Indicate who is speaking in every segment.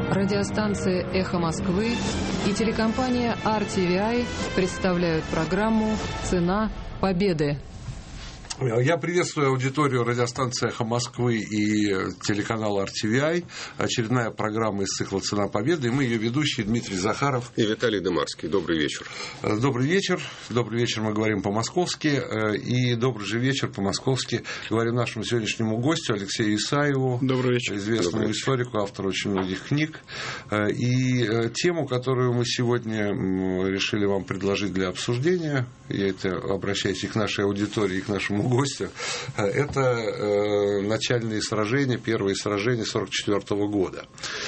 Speaker 1: Радиостанция «Эхо Москвы» и телекомпания RTVI представляют программу «Цена победы».
Speaker 2: Я приветствую аудиторию радиостанции «Эхо Москвы» и телеканала RTVI. Очередная программа из цикла «Цена победы». И мы ее ведущие Дмитрий Захаров
Speaker 3: и Виталий Дымарский. Добрый вечер.
Speaker 2: Добрый вечер. Добрый вечер мы говорим по-московски. И добрый же вечер по-московски говорим нашему сегодняшнему гостю Алексею Исаеву.
Speaker 4: Добрый вечер.
Speaker 2: Известному
Speaker 4: Добрый
Speaker 2: историку, автору очень многих книг. И тему, которую мы сегодня решили вам предложить для обсуждения, я это обращаюсь и к нашей аудитории, и к нашему гостю, это начальные сражения, первые сражения 1944 года.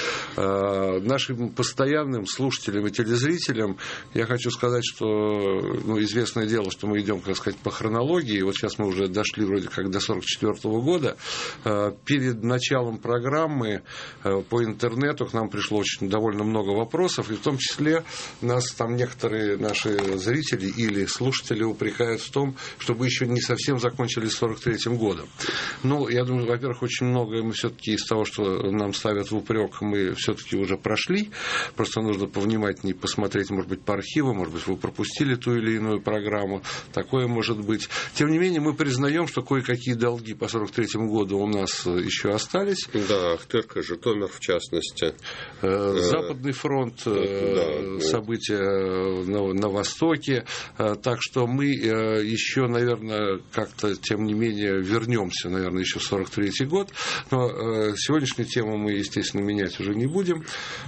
Speaker 2: Нашим постоянным слушателям и телезрителям я хочу сказать, что известное дело, что мы идем, так сказать, по хронологии. Вот сейчас мы уже дошли вроде как до 1944 года. Перед началом программы по интернету к нам пришло довольно много вопросов, и в том числе нас там некоторые наши зрители или слушатели упрекают в том, что мы еще не совсем закончили с 1943 годом. Ну, я думаю, во-первых, очень многое мы все-таки из того, что нам ставят в упрек, мы все-таки уже прошли. Просто нужно повнимательнее посмотреть, может быть, по архивам, может быть, вы пропустили ту или иную программу. Такое может быть. Тем не менее, мы признаем, что кое-какие долги по 1943 году у нас еще остались.
Speaker 3: Да, Ахтырка, Житомир, в частности.
Speaker 2: Западный фронт, события на Востоке. Так что мы еще, наверное, как-то, тем не менее, вернемся, наверное, еще в 1943 год. Но сегодняшнюю тему мы, естественно, менять уже не будем.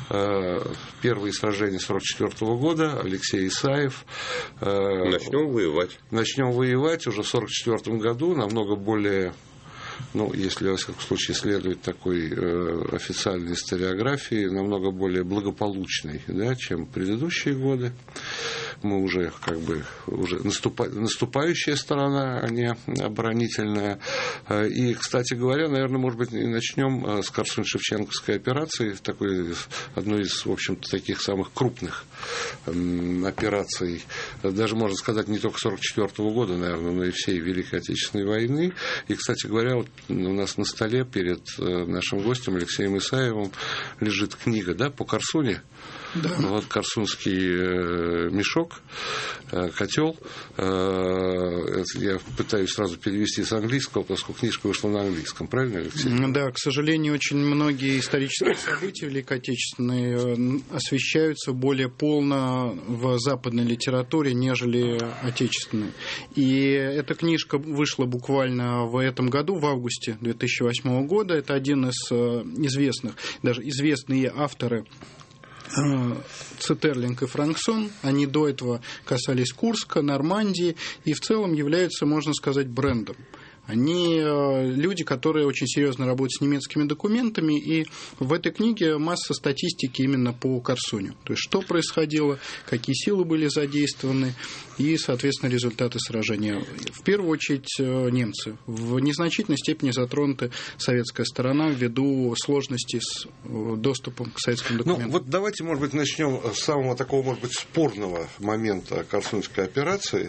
Speaker 2: Первые сражения 1944 года. Алексей Исаев.
Speaker 3: Начнем воевать.
Speaker 2: Начнем воевать уже в 1944 году, намного более... если, во всяком случае, следует такой официальной историографии, намного более благополучной, чем предыдущие годы. Мы уже наступающая сторона, а не оборонительная. И, кстати говоря, наверное, может быть, начнем с Корсунь-Шевченковской операции, одной из, в общем-то, таких самых крупных операций. Даже, можно сказать, не только 1944 года, наверное, но и всей Великой Отечественной войны. И, кстати говоря, вот у нас на столе перед нашим гостем Алексеем Исаевым лежит книга, по Корсуне.
Speaker 4: Да.
Speaker 2: Вот корсунский мешок, котел. Я пытаюсь сразу перевести с английского, поскольку книжка вышла на английском. Правильно, Алексей?
Speaker 4: Да, к сожалению, очень многие исторические события Великой Отечественной освещаются более полно в западной литературе, нежели отечественной. И эта книжка вышла буквально в этом году, в августе 2008 года. Это один из известных, даже известные авторы, Цетерлинг и Франксон, они до этого касались Курска, Нормандии и в целом являются, можно сказать, брендом. Они люди, которые очень серьезно работают с немецкими документами, и в этой книге масса статистики именно по Корсуню. То есть, что происходило, какие силы были задействованы и, соответственно, результаты сражения. В первую очередь, немцы. В незначительной степени затронута советская сторона ввиду сложностей с доступом к советским документам.
Speaker 2: Давайте, может быть, начнем с самого такого, может быть, спорного момента Корсунской операции.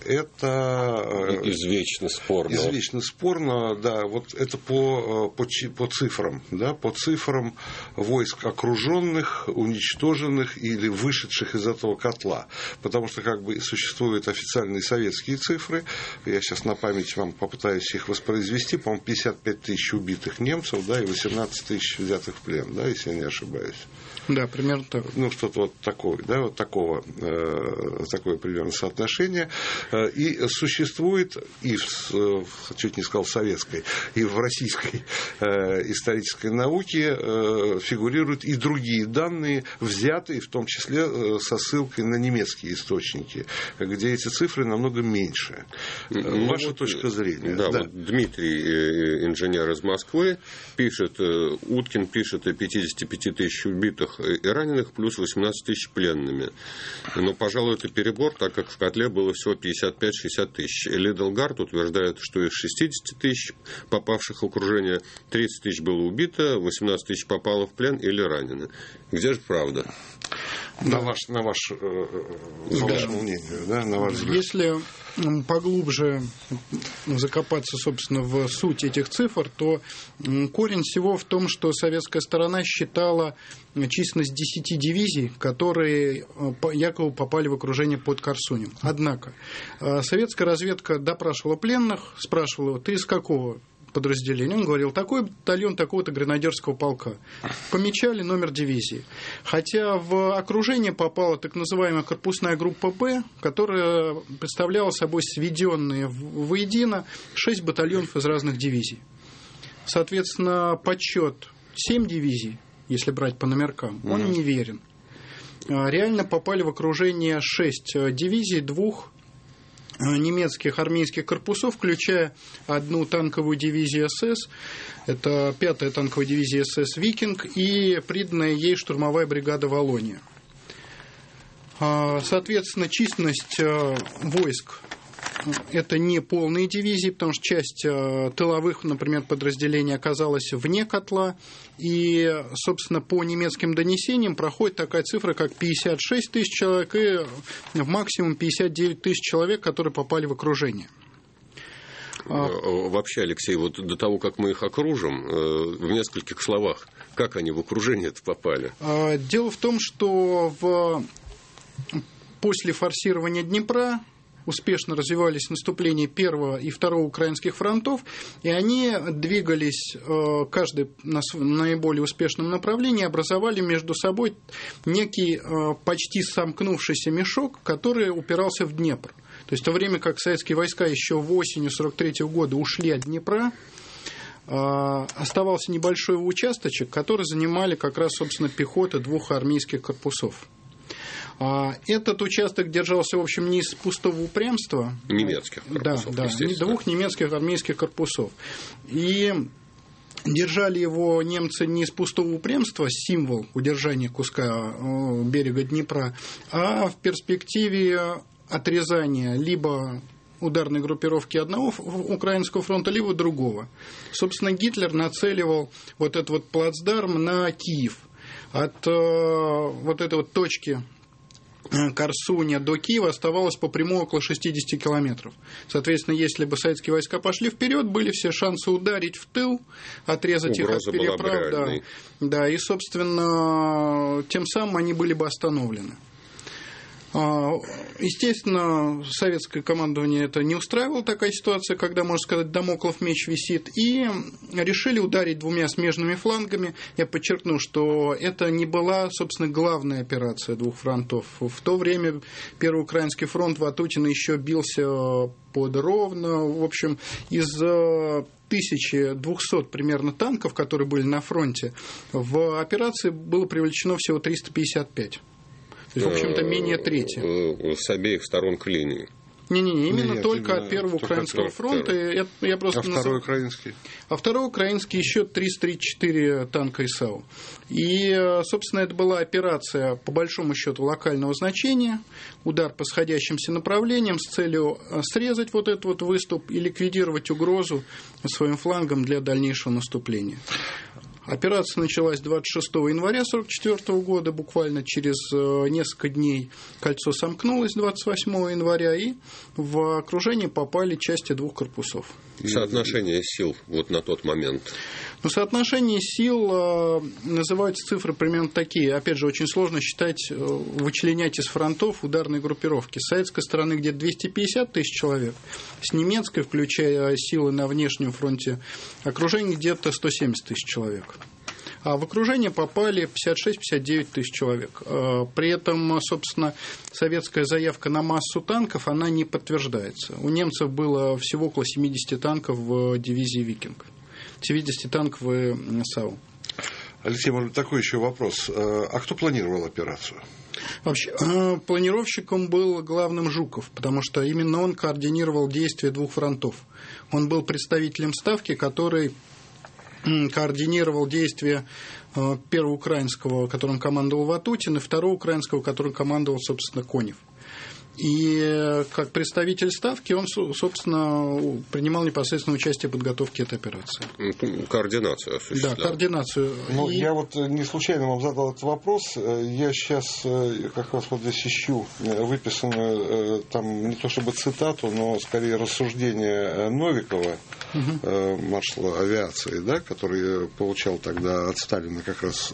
Speaker 2: Это...
Speaker 3: Извечно спорного.
Speaker 2: Извечно спорно, это по цифрам, по цифрам войск окруженных, уничтоженных или вышедших из этого котла. Потому что существуют официальные советские цифры. Я сейчас на память вам попытаюсь их воспроизвести. По-моему, 55 тысяч убитых немцев, и 18 тысяч взятых в плен, если я не ошибаюсь.
Speaker 4: Да, примерно так.
Speaker 2: Что-то такое, такое примерно соотношение. И существует чуть не сказал советской, и в российской исторической науке фигурируют и другие данные, взятые в том числе со ссылкой на немецкие источники, где эти цифры намного меньше. Ваша точка зрения.
Speaker 3: Дмитрий, инженер из Москвы, пишет, Уткин пишет о 55 тысяч убитых и раненых, плюс 18 тысяч пленными. Но, пожалуй, это перебор, так как в котле было всего 55-60 тысяч. Лиделгард утверждает, что из 60 тысяч попавших в окружение 30 тысяч было убито, 18 тысяч попало в плен или ранено. Где же правда?
Speaker 2: На вашему мнению, да, на ваш взгляд.
Speaker 4: Если поглубже закопаться, собственно, в суть этих цифр, то корень всего в том, что советская сторона считала численность 10 дивизий, которые якобы попали в окружение под Корсунем. Однако советская разведка допрашивала пленных, спрашивала: ты из какого подразделения? Он говорил: такой батальон такого-то гренадерского полка. Помечали номер дивизии. Хотя в окружение попала так называемая корпусная группа «Б», которая представляла собой сведенные воедино 6 батальонов из разных дивизий. Соответственно, подсчет 7 дивизий, если брать по номеркам, он неверен. Реально попали в окружение 6 дивизий, 2 немецких армейских корпусов, включая одну танковую дивизию СС, это 5-я танковая дивизия СС «Викинг» и приданная ей штурмовая бригада «Волония». Соответственно, численность войск – это не полные дивизии, потому что часть тыловых, например, подразделений оказалась вне котла. И, собственно, по немецким донесениям проходит такая цифра, как 56 тысяч человек и максимум 59 тысяч человек, которые попали в окружение.
Speaker 3: Вообще, Алексей, вот до того, как мы их окружим, в нескольких словах, как они в окружение-то попали?
Speaker 4: Дело в том, что после форсирования Днепра успешно развивались наступления 1-го и 2-го украинских фронтов, и они двигались, каждый на наиболее успешном направлении, образовали между собой некий почти сомкнувшийся мешок, который упирался в Днепр. То есть в то время как советские войска еще осенью 1943 года ушли от Днепра, оставался небольшой участочек, который занимали как раз, собственно, пехота 2 армейских корпусов. Этот участок держался, в общем, не из пустого упрямства.
Speaker 3: Немецких корпусов,
Speaker 4: да, 2 немецких армейских корпусов. И держали его немцы не из пустого упрямства, символ удержания куска берега Днепра, а в перспективе отрезания либо ударной группировки одного украинского фронта, либо другого. Собственно, Гитлер нацеливал вот этот вот плацдарм на Киев. От вот этой вот точки Корсуня до Киева оставалось по прямой около 60 километров. Соответственно, если бы советские войска пошли вперед, были все шансы ударить в тыл, отрезать их от переправ. Да, и, собственно, тем самым они были бы остановлены. Естественно, советское командование это не устраивало, такая ситуация, когда, можно сказать, дамоклов меч висит, и решили ударить 2 смежными флангами. Я подчеркну, что это не была, собственно, главная операция 2 фронтов. В то время Первый Украинский фронт Ватутина еще бился под Ровно. В общем, из 1200 примерно танков, которые были на фронте, в операции было привлечено всего 355. То есть, в общем-то, менее трети.
Speaker 3: С обеих сторон к линии.
Speaker 4: Не-не-не, именно только от Первого Украинского фронта. Я просто
Speaker 2: Второй украинский?
Speaker 4: А Второй украинский еще 334 танка ИСАУ. И, собственно, это была операция, по большому счету, локального значения. Удар по сходящимся направлениям с целью срезать вот этот вот выступ и ликвидировать угрозу своим флангом для дальнейшего наступления. Операция началась 26 января 1944 года, буквально через несколько дней кольцо сомкнулось 28 января, и в окружение попали части 2 корпусов.
Speaker 3: Соотношение сил вот на тот момент?
Speaker 4: Ну, соотношение сил называются цифры примерно такие. Опять же, очень сложно считать, вычленять из фронтов ударные группировки. С советской стороны где-то 250 тысяч человек, с немецкой, включая силы на внешнем фронте окружения, где-то 170 тысяч человек. А в окружение попали 56-59 тысяч человек. При этом, собственно, советская заявка на массу танков, она не подтверждается. У немцев было всего около 70 танков в дивизии «Викинг». 70 танков в САУ.
Speaker 2: Алексей, может быть, такой еще вопрос. А кто планировал операцию?
Speaker 4: Вообще, планировщиком был главным Жуков, потому что именно он координировал действия 2 фронтов. Он был представителем ставки, который координировал действия Первого Украинского, которым командовал Ватутин, и Второго Украинского, которым командовал, собственно, Конев. И как представитель Ставки он, собственно, принимал непосредственное участие в подготовке этой операции.
Speaker 3: Координацию осуществлял.
Speaker 4: Да, координацию.
Speaker 2: Ну, я вот не случайно вам задал этот вопрос. Я сейчас как раз вот здесь ищу выписанную там не то чтобы цитату, но скорее рассуждение Новикова, маршала авиации, да, который получал тогда от Сталина как раз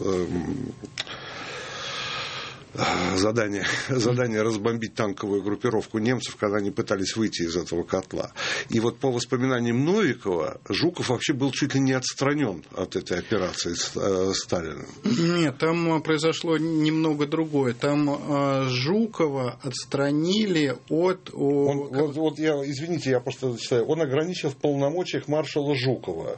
Speaker 2: задание разбомбить танковую группировку немцев, когда они пытались выйти из этого котла. И вот по воспоминаниям Новикова, Жуков вообще был чуть ли не отстранен от этой операции Сталиным. Нет,
Speaker 4: там произошло немного другое. Там Жукова отстранили от...
Speaker 2: Извините, я просто читаю. Он ограничил в полномочиях маршала Жукова.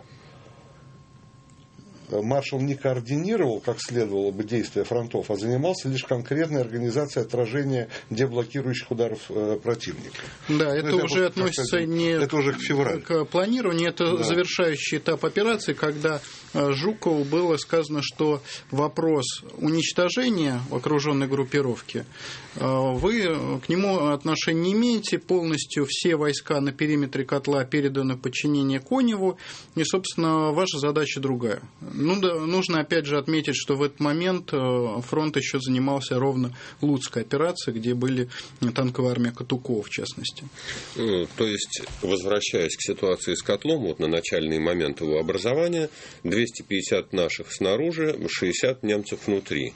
Speaker 2: Маршал не координировал, как следовало бы, действия фронтов, а занимался лишь конкретной организацией отражения деблокирующих ударов противника.
Speaker 4: Да, это уже относится
Speaker 2: это уже
Speaker 4: к планированию, это завершающий этап операции, когда Жукову было сказано, что вопрос уничтожения окруженной группировки, вы к нему отношения не имеете, полностью все войска на периметре котла переданы в подчинение Коневу, и, собственно, ваша задача другая. Ну да, нужно опять же отметить, что в этот момент фронт еще занимался ровно Луцкой операцией, где были танковая армия Катукова, в частности.
Speaker 3: То есть, возвращаясь к ситуации с котлом, вот на начальный момент его образования, 250 наших снаружи, 60 немцев внутри.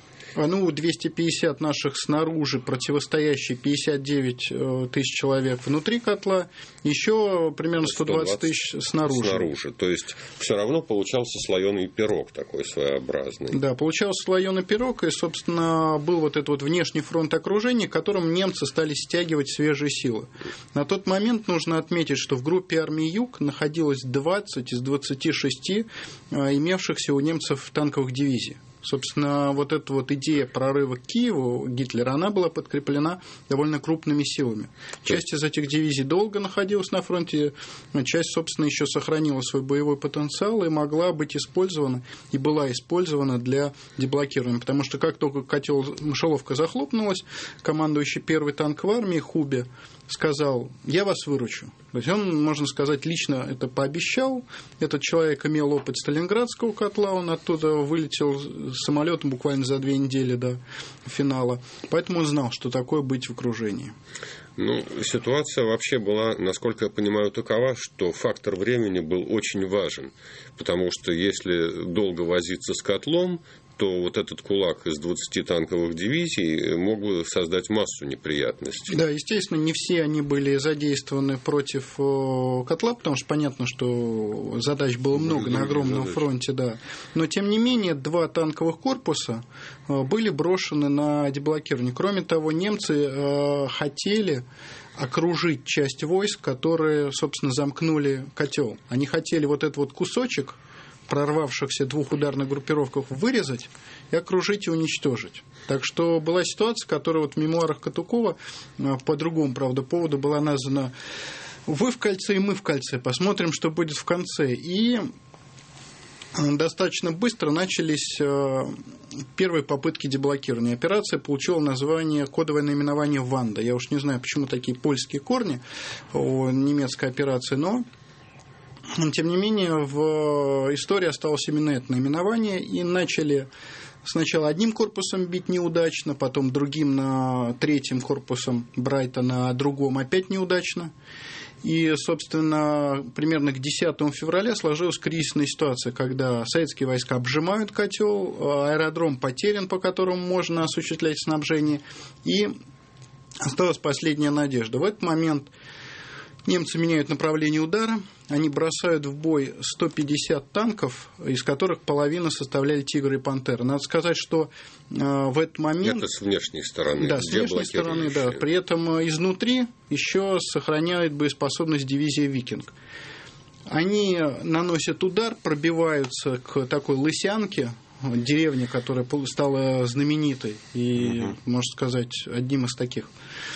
Speaker 4: 250 наших снаружи, противостоящие 59 тысяч человек внутри котла, еще примерно 120 тысяч снаружи.
Speaker 3: То есть, все равно получался слоеный пирог такой своеобразный.
Speaker 4: Да, получался слоеный пирог, и, собственно, был вот этот вот внешний фронт окружения, к которому немцы стали стягивать свежие силы. На тот момент нужно отметить, что в группе армии Юг находилось 20 из 26 имевшихся у немцев танковых дивизий. Собственно, вот эта вот идея прорыва к Киеву Гитлера, она была подкреплена довольно крупными силами. Часть из этих дивизий долго находилась на фронте, часть, собственно, еще сохранила свой боевой потенциал и могла быть использована, и была использована для деблокирования. Потому что как только мышеловка захлопнулась, командующий первой танковой армией Хубе сказал: я вас выручу. То есть он, можно сказать, лично это пообещал. Этот человек имел опыт Сталинградского котла, он оттуда вылетел самолетом буквально за 2 недели до финала. Поэтому он знал, что такое быть в окружении.
Speaker 3: Ситуация вообще была, насколько я понимаю, такова, что фактор времени был очень важен. Потому что если долго возиться с котлом, то вот этот кулак из 20 танковых дивизий мог бы создать массу неприятностей.
Speaker 4: Да, естественно, не все они были задействованы против котла, потому что понятно, что задач было много на огромном фронте, да. Но, тем не менее, 2 танковых корпуса были брошены на деблокирование. Кроме того, немцы хотели окружить часть войск, которые, собственно, замкнули котел. Они хотели вот этот вот кусочек прорвавшихся 2 ударных группировках вырезать и окружить и уничтожить. Так что была ситуация, которая вот в мемуарах Катукова по другому, правда, поводу была названа «Вы в кольце и мы в кольце. Посмотрим, что будет в конце». И достаточно быстро начались первые попытки деблокирования. Операция получила название, кодовое наименование «Ванда». Я уж не знаю, почему такие польские корни у немецкой операции, но тем не менее, в истории осталось именно это наименование, и начали сначала одним корпусом бить неудачно, потом другим, на 3-м корпусом Брайта, на другом опять неудачно. И, собственно, примерно к 10 февраля сложилась кризисная ситуация, когда советские войска обжимают котел, аэродром потерян, по которому можно осуществлять снабжение, и осталась последняя надежда. В этот момент немцы меняют направление удара, они бросают в бой 150 танков, из которых половина составляли «Тигры» и «Пантеры». Надо сказать, что в этот момент...
Speaker 3: Это с внешней стороны.
Speaker 4: Да, с внешней стороны, да. При этом изнутри еще сохраняет боеспособность дивизия «Викинг». Они наносят удар, пробиваются к такой Лысянке, деревне, которая стала знаменитой и, можно сказать, одним из таких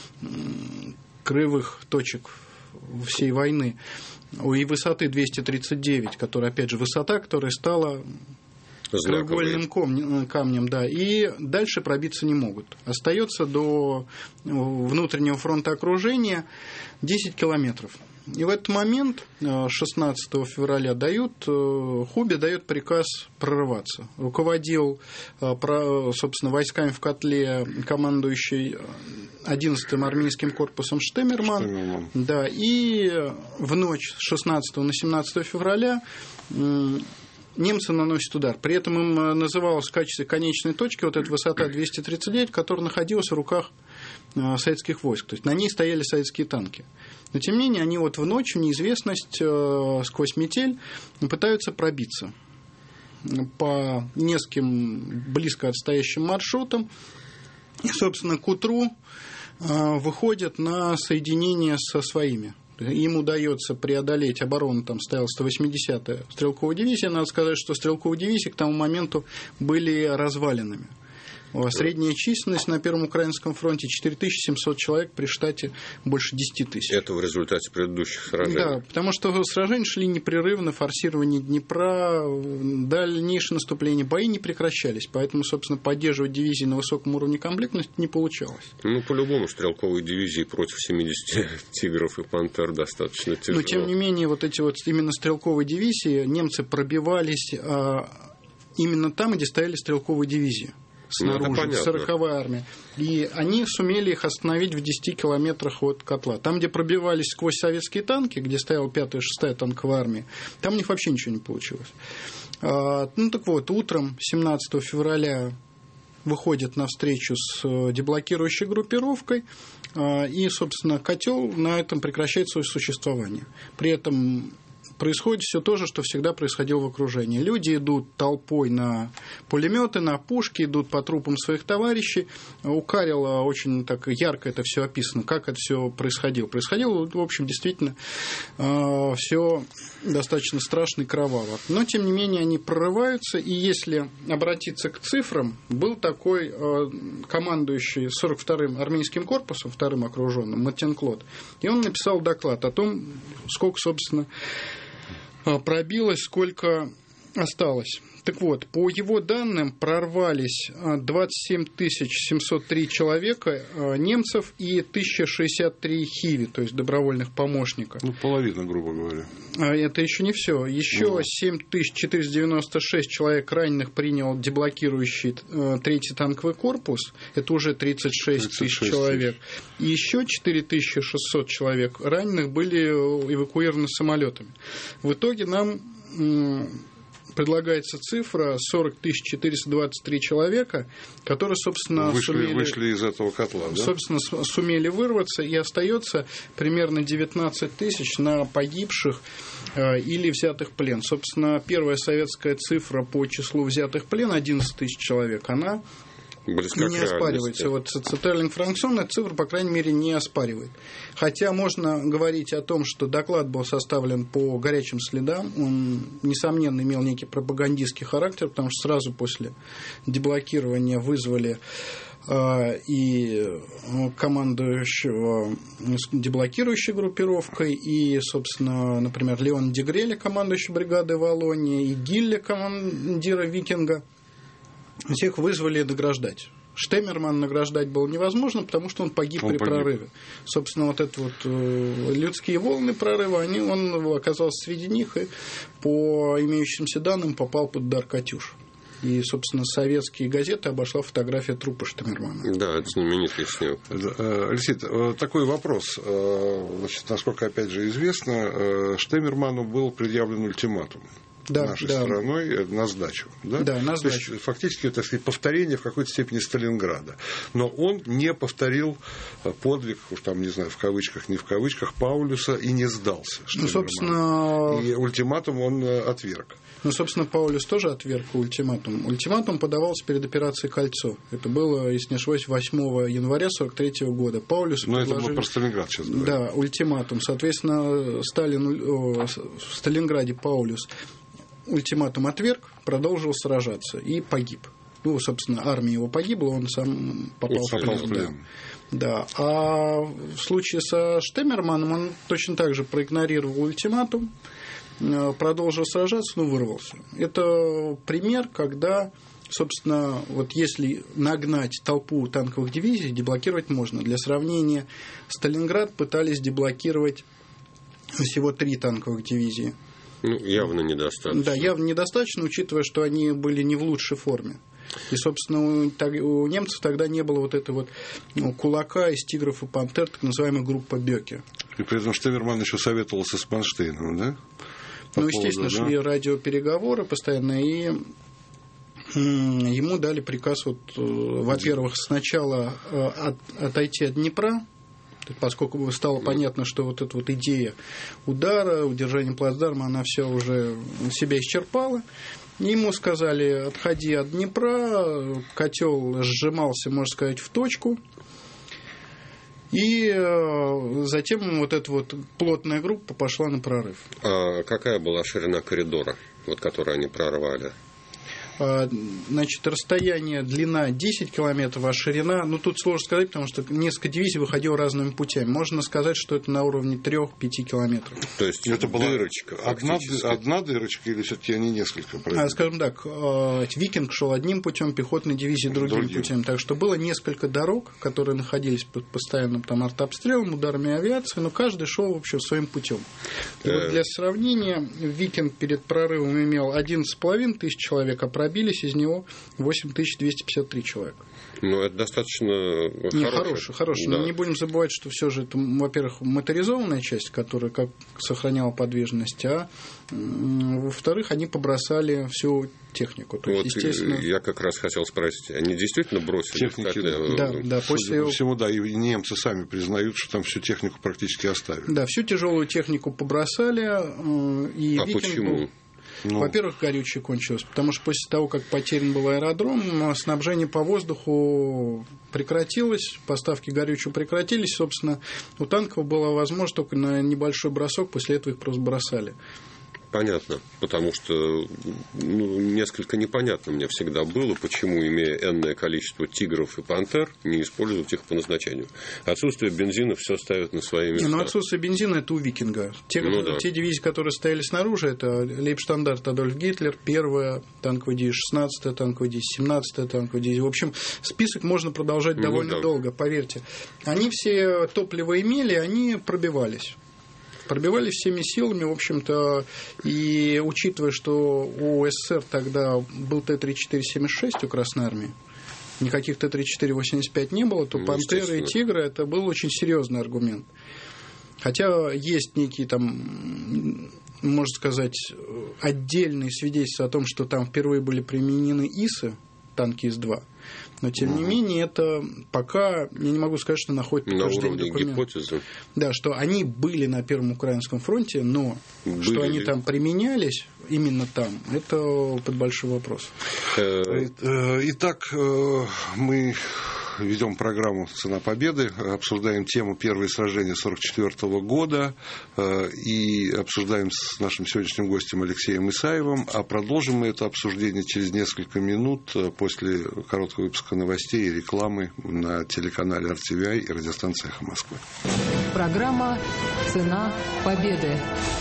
Speaker 4: краевых точек всей войны, и высоты 239, которая, опять же, высота, которая стала краеугольным камнем, да, и дальше пробиться не могут. Остается до внутреннего фронта окружения 10 километров. И в этот момент, 16 февраля, Хуби дает приказ прорываться. Руководил, собственно, войсками в котле командующий 11-м армейским корпусом Штеммерман. Да, и в ночь с 16 на 17 февраля немцы наносят удар. При этом им называлась в качестве конечной точки вот эта высота 239, которая находилась в руках советских войск. То есть на ней стояли советские танки. Но тем не менее, они вот в ночь, в неизвестность, сквозь метель пытаются пробиться по нескольким близко отстоящим маршрутам. И, собственно, к утру выходят на соединение со своими. Им удается преодолеть оборону, там стояла 180-я стрелковая дивизия. Надо сказать, что стрелковые дивизии к тому моменту были развалинами. Средняя численность на Первом Украинском фронте 4700 человек, при штате больше 10 тысяч.
Speaker 3: Это в результате предыдущих сражений?
Speaker 4: Да, потому что сражения шли непрерывно, форсирование Днепра, дальнейшее наступление, бои не прекращались. Поэтому, собственно, поддерживать дивизии на высоком уровне комплектности не получалось.
Speaker 3: Ну, по-любому, стрелковые дивизии против 70 «Тигров» и «Пантер» достаточно тяжело.
Speaker 4: Но, тем не менее, вот эти вот именно стрелковые дивизии, немцы пробивались именно там, где стояли стрелковые дивизии. Снаружи, 40-я армия. И они сумели их остановить в 10 километрах от котла. Там, где пробивались сквозь советские танки, где стояла 5-я и 6-я танковая армия, там у них вообще ничего не получилось. Ну так вот, утром 17 февраля выходят на встречу с деблокирующей группировкой, и, собственно, котел на этом прекращает свое существование. При этом происходит все то же, что всегда происходило в окружении. Люди идут толпой на пулеметы, на пушки, идут по трупам своих товарищей. У Карела очень так ярко это все описано, как это все происходило. Происходило, в общем, действительно все достаточно страшно и кроваво. Но, тем не менее, они прорываются. И если обратиться к цифрам, был такой командующий 42-м армейским корпусом, 2-м окруженным, Мартин-Клод. И он написал доклад о том, сколько, собственно, пробилось, сколько осталось. Так вот, по его данным, прорвались 27 703 человека немцев и 1063 хиви, то есть добровольных помощников.
Speaker 2: Ну, половина, грубо говоря.
Speaker 4: Это еще не все. Еще 7496 человек раненых принял деблокирующий 3-й танковый корпус. Это уже 36 тысяч человек. И еще 4600 человек раненых были эвакуированы самолетами. В итоге нам предлагается цифра 40 423 человека, которые, собственно,
Speaker 2: вышли из этого котла, да?
Speaker 4: Собственно, сумели вырваться, и остается примерно 19 тысяч на погибших или взятых в плен. Собственно, первая советская цифра по числу взятых в плен 11 тысяч человек, она не оспаривается. Вот Цитерлинг-Франксон эту цифру, по крайней мере, не оспаривает. Хотя можно говорить о том, что доклад был составлен по горячим следам. Он, несомненно, имел некий пропагандистский характер, потому что сразу после деблокирования вызвали и командующего деблокирующей группировкой, и, собственно, например, Леон Дегреля, командующий бригадой Волония, и Гилля, командира Викинга. Всех вызвали награждать. Штеммерман награждать было невозможно, потому что он погиб при прорыве. Собственно, вот это вот людские волны прорыва, он оказался среди них и по имеющимся данным попал под удар «Катюш». И, собственно, советские газеты обошла фотография трупа Штеммермана.
Speaker 3: Да, это знаменитый снимок.
Speaker 2: Алексей, такой вопрос. Значит, насколько, опять же, известно, Штеммерману был предъявлен ультиматум. Нашей страной на сдачу. Да?
Speaker 4: Да, на сдачу.
Speaker 2: То есть, фактически, так сказать, повторение в какой-то степени Сталинграда. Но он не повторил подвиг, уж там, не знаю, в кавычках, не в кавычках, Паулюса и не сдался.
Speaker 4: Ну, собственно...
Speaker 2: И ультиматум он отверг.
Speaker 4: Ну, собственно, Паулюс тоже отверг ультиматум. Ультиматум подавался перед операцией «Кольцо». Это было, если не ошибаюсь, 8 января 1943 года. Паулюсу предложили...
Speaker 2: это было про Сталинград сейчас говорим.
Speaker 4: Да, ультиматум. Соответственно, в Сталинграде Паулюс ультиматум отверг, продолжил сражаться и погиб. Ну, собственно, армия его погибла, он сам попал в плен. Да. А в случае со Штеммерманом он точно так же проигнорировал ультиматум продолжил сражаться, но вырвался. Это пример, когда, собственно, вот если нагнать толпу танковых дивизий, деблокировать можно. Для сравнения, Сталинград пытались деблокировать всего 3 танковых дивизии.
Speaker 3: Ну, явно недостаточно. Да,
Speaker 4: явно недостаточно, учитывая, что они были не в лучшей форме. И, собственно, у немцев тогда не было вот этой вот кулака из тигров и пантер, так называемая группа Бёке.
Speaker 2: И при этом Штемерман еще советовался с Манштейном, да?
Speaker 4: Естественно, шли радиопереговоры постоянно, и ему дали приказ, во-первых, сначала отойти от Днепра, поскольку стало понятно, что вот эта вот идея удара, удержания плацдарма, она вся уже себя исчерпала. Ему сказали: отходи от Днепра, котел сжимался, можно сказать, в точку. И затем вот эта вот плотная группа пошла на прорыв.
Speaker 3: А какая была ширина коридора, которую они прорвали?
Speaker 4: Значит, расстояние, длина 10 километров, а ширина, тут сложно сказать, потому что несколько дивизий выходило разными путями. Можно сказать, что это на уровне 3-5 километров.
Speaker 3: То есть это была дырочка.
Speaker 2: Одна дырочка или все-таки они несколько?
Speaker 4: Скажем так, Викинг шел одним путем, пихотные дивизии другим путем. Так что было несколько дорог, которые находились под постоянным артобстрелом, ударами авиации, но каждый шел, в общем, своим путем. Для сравнения, Викинг перед прорывом имел 11,5 тысяч человек, а пробились из него 8253 человека.
Speaker 3: Это достаточно
Speaker 4: хороший. Да. Но не будем забывать, что все же это, во-первых, моторизованная часть, которая как сохраняла подвижность, а во-вторых, они побросали всю технику. То есть, естественно...
Speaker 3: Я как раз хотел спросить, они действительно бросили?
Speaker 4: Да.
Speaker 2: После всего, да, и немцы сами признают, что там всю технику практически оставили.
Speaker 4: Да, всю тяжелую технику побросали. И
Speaker 3: почему?
Speaker 4: Во-первых, горючее кончилось, потому что после того, как потерян был аэродром, снабжение по воздуху прекратилось, поставки горючего прекратились, собственно, у танков была возможность только на небольшой бросок, после этого их просто бросали.
Speaker 3: Понятно, потому что несколько непонятно мне всегда было, почему, имея энное количество тигров и пантер, не использовать их по назначению. Отсутствие бензина все ставят на свои места.
Speaker 4: Отсутствие бензина – это у Викинга. Те дивизии, которые стояли снаружи, это Лейбштандарт Адольф Гитлер, 1-я танковая дивизия, 16-я танковая дивизия, 17-я танковая дивизия. В общем, список можно продолжать довольно долго, поверьте. Они все топливо имели, они пробивались всеми силами, в общем-то, и учитывая, что у СССР тогда был Т-34-76 у Красной Армии, никаких Т-34-85 не было, то «Пантеры» и «Тигры» это был очень серьезный аргумент. Хотя есть некие можно сказать, отдельные свидетельства о том, что там впервые были применены ИСы, танки ИС-2. Но, тем не менее, это пока, я не могу сказать, что находит подтверждение документов. Да, что они были на Первом Украинском фронте, но что они там применялись именно там, это под большой вопрос.
Speaker 2: Итак, мы ведем программу «Цена победы», обсуждаем тему «Первые сражения 1944 года» и обсуждаем с нашим сегодняшним гостем Алексеем Исаевым. А продолжим мы это обсуждение через несколько минут после короткого выпуска новостей и рекламы на телеканале RTVI и радиостанции «Эхо Москвы».
Speaker 1: Программа «Цена победы».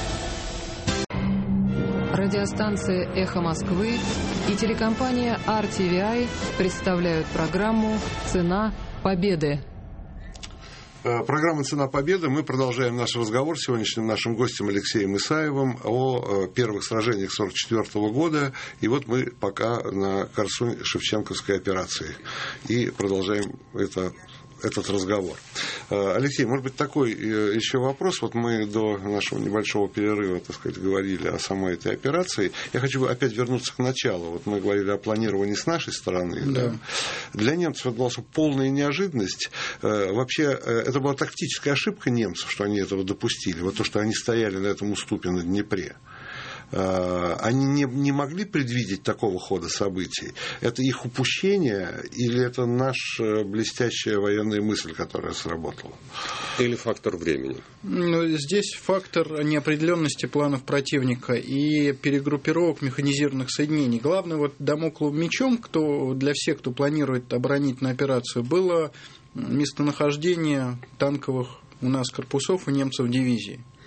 Speaker 1: Радиостанция «Эхо Москвы» и телекомпания RTVI представляют программу «Цена победы».
Speaker 2: Программа «Цена победы». Мы продолжаем наш разговор с сегодняшним нашим гостем Алексеем Исаевым о первых сражениях 1944 года. И вот мы пока на Корсунь-Шевченковской операции. И продолжаем этот разговор. Алексей, может быть, такой еще вопрос. Вот мы до нашего небольшого перерыва, так сказать, говорили о самой этой операции. Я хочу опять вернуться к началу. Вот мы говорили о планировании с нашей стороны. Да. Для немцев это была полная неожиданность. Вообще, это была тактическая ошибка немцев, что они этого допустили. Вот то, что они стояли на этом уступе на Днепре. Они не могли предвидеть такого хода событий. Это их упущение или это наша блестящая военная мысль, которая сработала?
Speaker 3: Или фактор времени?
Speaker 4: Здесь фактор неопределенности планов противника и перегруппировок механизированных соединений. Главное, дамокловым мечом для всех, кто планирует оборонительную операцию, было местонахождение танковых у нас корпусов и немцев дивизий.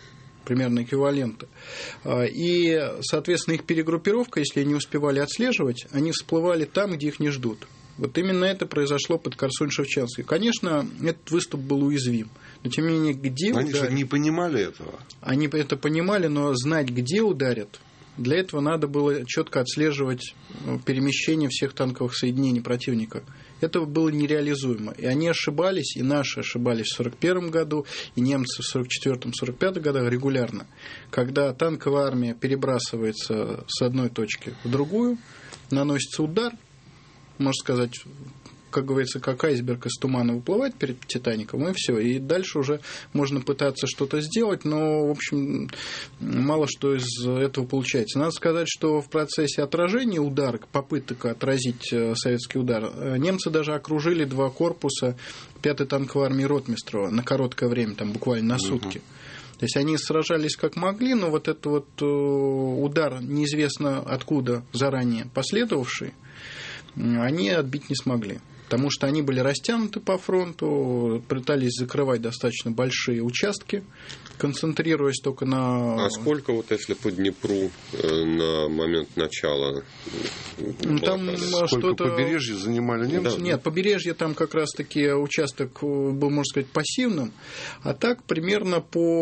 Speaker 4: примерно эквиваленты. И, соответственно, их перегруппировка, если не успевали отслеживать, они всплывали там, где их не ждут. Вот именно это произошло под Корсунь-Шевченской. Конечно, этот выступ был уязвим. Но, тем не менее, где
Speaker 2: Они
Speaker 4: ударят...
Speaker 2: же не понимали этого.
Speaker 4: Они это понимали, но знать, где ударят, для этого надо было четко отслеживать перемещение всех танковых соединений противника. Это было нереализуемо. И они ошибались, и наши ошибались в 1941 году, и немцы в 1944-1945 годах регулярно. Когда танковая армия перебрасывается с одной точки в другую, наносится удар, можно сказать, как говорится, как айсберг из тумана выплывает перед «Титаником», и все. И дальше уже можно пытаться что-то сделать, но, в общем, мало что из этого получается. Надо сказать, что в процессе отражения удара, попыток отразить советский удар, немцы даже окружили 2 корпуса 5-й танковой армии Ротмистрова на короткое время, там буквально на сутки. То есть они сражались как могли, но вот этот вот удар, неизвестно откуда заранее последовавший, они отбить не смогли. Потому что они были растянуты по фронту, пытались закрывать достаточно большие участки, концентрируясь только на...
Speaker 3: А сколько, вот если по Днепру на момент начала?
Speaker 4: Там что-то...
Speaker 2: побережье занимали немцы?
Speaker 4: Нет, побережье там как раз-таки участок был, можно сказать, пассивным, а так примерно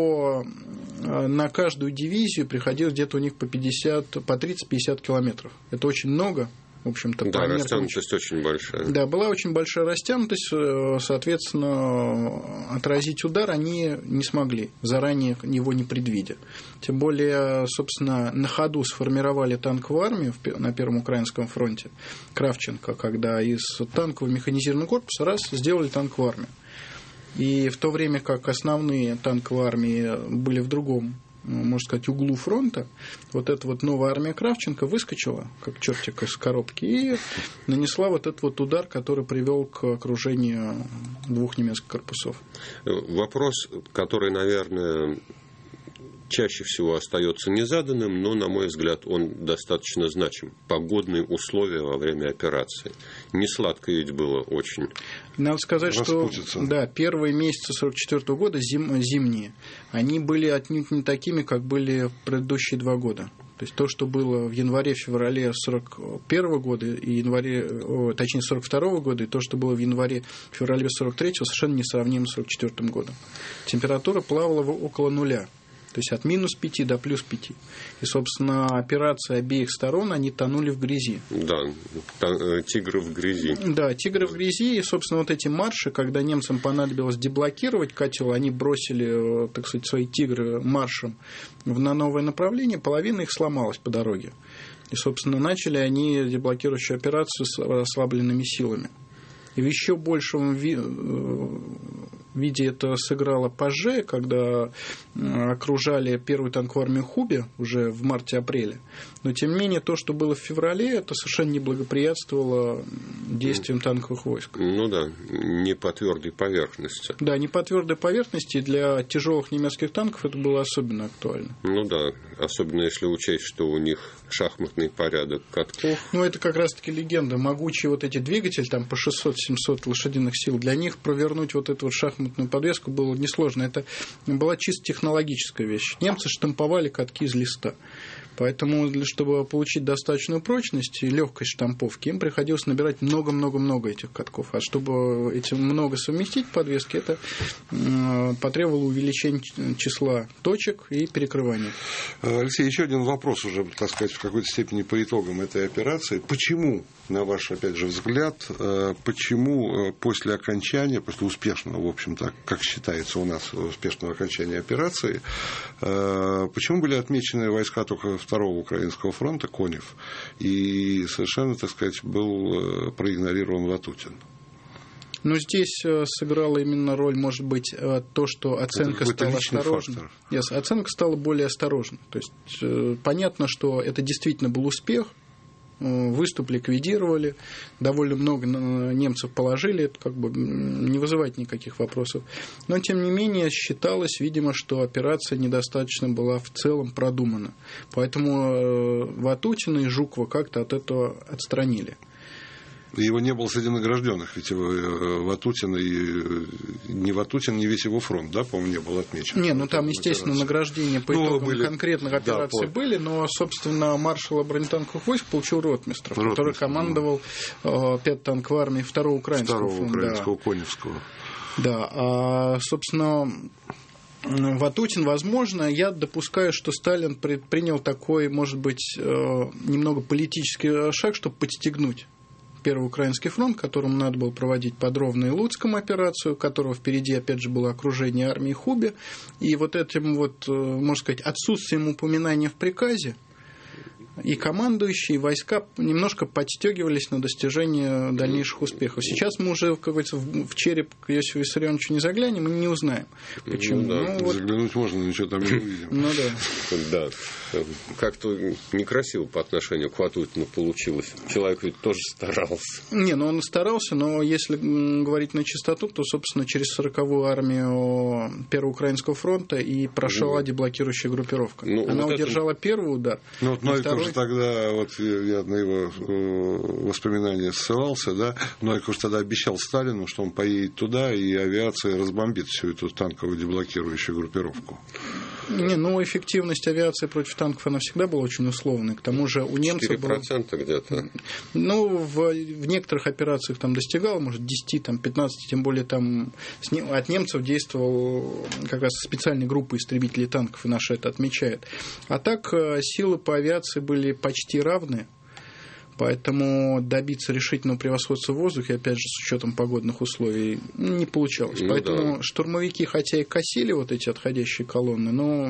Speaker 4: на каждую дивизию приходилось где-то у них по 30-50 километров. Это очень много. В общем-то,
Speaker 3: да, растянутость очень большая.
Speaker 4: Да, была очень большая растянутость, соответственно, отразить удар они не смогли, заранее его не предвидя. Тем более, собственно, на ходу сформировали танковую армию на Первом Украинском фронте Кравченко, когда из танкового механизированного корпуса сделали танковую армию. И в то время как основные танковые армии были в другом, можно сказать, углу фронта, вот эта вот новая армия Кравченко выскочила, как чертик из коробки, и нанесла вот этот вот удар, который привел к окружению 2 немецких корпусов.
Speaker 3: Вопрос, который, наверное, чаще всего остается незаданным, но, на мой взгляд, он достаточно значим. Погодные условия во время операции. Не сладко ведь было очень.
Speaker 4: Надо сказать, что да, первые месяцы 1944 года, зимние, они были отнюдь не такими, как были в предыдущие 2 года. То есть то, что было в январе-феврале 1941 года, и точнее 1942 года, и то, что было в январе-феврале 1943, совершенно несравнимо с 1944 годом. Температура плавала около нуля. То есть от -5 до +5. И, собственно, операции обеих сторон, они тонули в грязи.
Speaker 3: Да, тигры в грязи.
Speaker 4: Да, тигры в грязи. И, собственно, вот эти марши, когда немцам понадобилось деблокировать котел, они бросили, так сказать, свои тигры маршем на новое направление, половина их сломалась по дороге. И, собственно, начали они деблокирующую операцию с ослабленными силами. И в еще большем виде это сыграло позже, когда окружали первую танковую армию Хубе уже в марте-апреле. Но, тем не менее, то, что было в феврале, это совершенно не благоприятствовало действиям танковых войск.
Speaker 3: Ну да, не по твердой поверхности.
Speaker 4: Да, не по твердой поверхности. Для тяжелых немецких танков это было особенно актуально.
Speaker 3: Ну да, особенно если учесть, что у них шахматный порядок катков.
Speaker 4: Ну, это как раз-таки легенда. Могучие вот эти двигатели, там по 600-700 лошадиных сил, для них провернуть вот эту вот шахматную подвеску было несложно. Это была чисто технологическая вещь. Немцы штамповали катки из листа. Поэтому, чтобы получить достаточную прочность и легкость штамповки, им приходилось набирать много-много-много этих катков. А чтобы эти много совместить в подвеске, это потребовало увеличения числа точек и перекрывания.
Speaker 2: Алексей, еще один вопрос уже, так сказать, в какой-то степени по итогам этой операции. Почему, на ваш, опять же, взгляд, почему после успешного, в общем-то, как считается у нас, успешного окончания операции, почему были отмечены войска только Второго Украинского фронта, Конев, и совершенно, так сказать, был проигнорирован Ватутин?
Speaker 4: Но здесь сыграла именно роль, может быть, то, что оценка стала осторожной. Оценка стала более осторожной. То есть понятно, что это действительно был успех. Выступ ликвидировали, довольно много немцев положили, это как бы не вызывает никаких вопросов. Но, тем не менее, считалось, видимо, что операция недостаточно была в целом продумана. Поэтому Ватутина и Жукова как-то от этого отстранили.
Speaker 2: Его не было среди награжденных, ведь Ватутин не Ватутин, не весь его фронт, да, по-моему, не был отмечен.
Speaker 4: Не, ну там, естественно, награждения по итогам конкретных операций были, но, собственно, маршала бронетанковых войск получил Ротмистров, который командовал 5-й танковой армией 2-го Украинского фронта.
Speaker 2: 2-го Украинского Коневского.
Speaker 4: Да, а, собственно, Ватутин, возможно, я допускаю, что Сталин предпринял такой, может быть, немного политический шаг, чтобы подстегнуть Первый Украинский фронт, которому надо было проводить под Ровно и Луцком операцию, у которого впереди, опять же, было окружение армии Хуби. И вот этим, вот, можно сказать, отсутствием упоминания в приказе и командующие, и войска немножко подстегивались на достижение дальнейших успехов. Сейчас мы уже, как говорится, в череп к Иосифу Виссарионовичу не заглянем и не узнаем, почему.
Speaker 2: Ну, да. Ну, заглянуть вот... можно, но ничего там не увидим.
Speaker 4: Ну
Speaker 3: да. Как-то некрасиво по отношению к Ватутину получилось. Человек ведь тоже старался.
Speaker 4: Не, ну он старался, но если говорить на чистоту, то, собственно, через 40-ю армию Первого Украинского фронта и прошла деблокирующая группировка. Ну, она вот удержала первый удар.
Speaker 2: Ну, вот Новиков же тогда, вот я на его воспоминания ссылался, да, Новиков же тогда обещал Сталину, что он поедет туда, и авиация разбомбит всю эту танковую деблокирующую группировку.
Speaker 4: Не, ну, эффективность авиации против танков, она всегда была очень условной. К тому же у немцев
Speaker 3: 4% было... где-то.
Speaker 4: Ну, в некоторых операциях там достигало, может, 10, там, 15, тем более там от немцев действовал как раз специальная группа истребителей танков, и наши это отмечают. А так силы по авиации были почти равны. Поэтому добиться решительного превосходства в воздухе, опять же, с учетом погодных условий, не получалось. Ну, поэтому штурмовики, хотя и косили вот эти отходящие колонны, но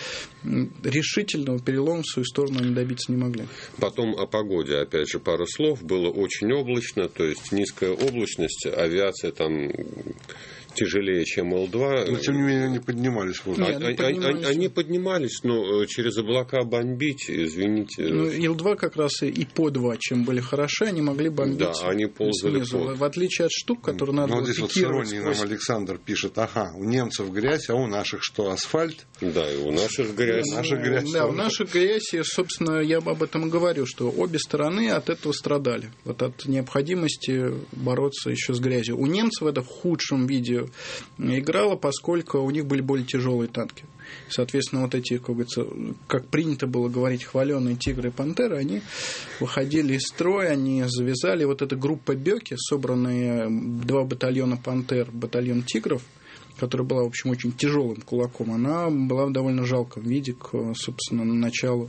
Speaker 4: решительного перелома в свою сторону они добиться не могли.
Speaker 3: Потом о погоде, опять же, пару слов. Было очень облачно, то есть низкая облачность, авиация там... тяжелее, чем Л-2.
Speaker 2: Но, тем не менее, они поднимались в воздух.
Speaker 3: Они поднимались, но через облака бомбить, извините.
Speaker 4: Ну, Ил-2 как раз и по 2, чем были хороши, они могли бомбить.
Speaker 3: Да, они ползали
Speaker 4: снизу. В отличие от штук, которые надо было
Speaker 2: пикировать. Вот с иронией нам Александр пишет, ага, у немцев грязь, а у наших что, асфальт?
Speaker 3: Да, и у наших грязь.
Speaker 4: Да, у наших грязь, и, собственно, я об этом и говорю, что обе стороны от этого страдали. Вот от необходимости бороться еще с грязью. У немцев это в худшем виде играло, поскольку у них были более тяжелые танки. Соответственно, вот эти, как говорится, как принято было говорить, хваленые тигры и пантеры, они выходили из строя, они завязали. Вот эта группа Бёки, собранные 2 батальона пантер, батальон тигров, которая была, в общем, очень тяжелым кулаком, она была в довольно жалком виде к, собственно, началу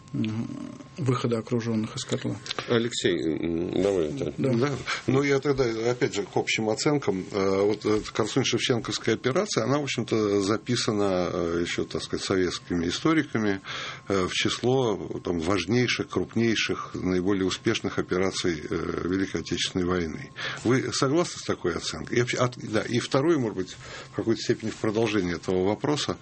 Speaker 4: выхода окруженных из котла.
Speaker 3: Алексей, давай.
Speaker 2: Да. Ну, я тогда, опять же, к общим оценкам. Вот Корсунь-Шевченковская операция, она, в общем-то, записана еще, так сказать, советскими историками в число там, важнейших, крупнейших, наиболее успешных операций Великой Отечественной войны. Вы согласны с такой оценкой? И второй, может быть, в какой-то степени в продолжении этого вопроса,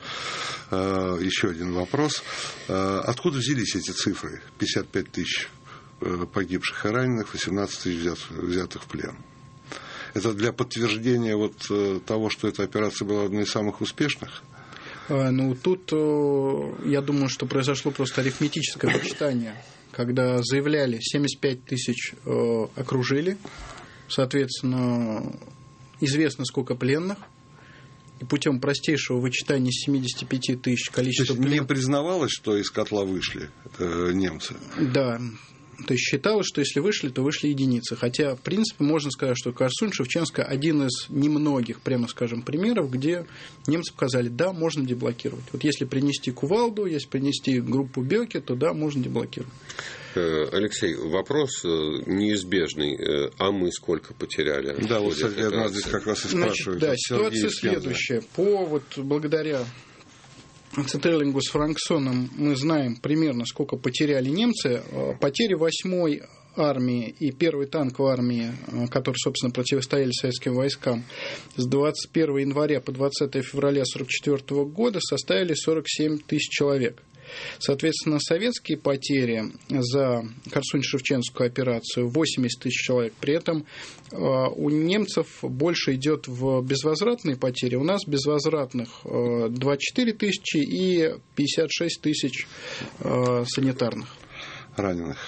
Speaker 2: еще один вопрос. Откуда взялись эти цифры? 55 тысяч погибших и раненых, 18 тысяч взятых в плен. Это для подтверждения вот того, что эта операция была одной из самых успешных?
Speaker 4: Ну, тут, я думаю, что произошло просто арифметическое вычитание, когда заявляли 75 тысяч окружили, соответственно, известно, сколько пленных, и путем простейшего вычитания 75 тысяч количества пленных...
Speaker 2: Не признавалось, что из котла вышли немцы?
Speaker 4: Да. То есть считалось, что если вышли, то вышли единицы. Хотя, в принципе, можно сказать, что Корсунь-Шевченская один из немногих, прямо скажем, примеров, где немцы показали, да, можно деблокировать. Вот если принести кувалду, если принести группу Бёки, то да, можно деблокировать.
Speaker 3: Алексей, вопрос неизбежный. А мы сколько потеряли?
Speaker 2: Да, вот, кстати, нас здесь как раз и спрашивают.
Speaker 4: Да, ситуация следующая. Благодаря Цетерлингу с Франксоном мы знаем примерно, сколько потеряли немцы. Потери 8-й армии и 1-й танковой армии, которые, собственно, противостояли советским войскам, с 21 января по 20 февраля 1944 года составили 47 тысяч человек. Соответственно, советские потери за Корсунь-Шевченскую операцию 80 тысяч человек. При этом у немцев больше идет в безвозвратные потери. У нас безвозвратных 24 тысячи и 56 тысяч санитарных.
Speaker 2: Раненых.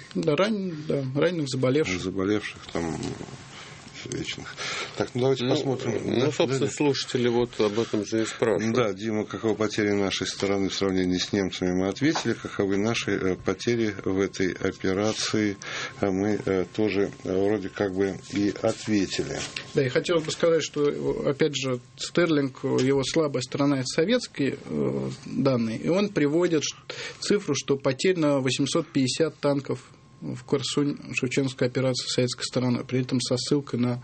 Speaker 4: Да, раненых, заболевших
Speaker 2: там, вечных. Так, ну давайте посмотрим.
Speaker 3: Ну, собственно, слушатели вот об этом же и спрашивают.
Speaker 2: Да, Дима, каковы потери нашей стороны в сравнении с немцами, мы ответили. Каковы наши потери в этой операции, мы тоже вроде как бы и ответили.
Speaker 4: Да, и хотелось бы сказать, что, опять же, Стерлинг, его слабая сторона – это советские данные, и он приводит цифру, что потеряно 850 танков в Корсунь-Шевченской операции советской стороной, при этом со ссылкой на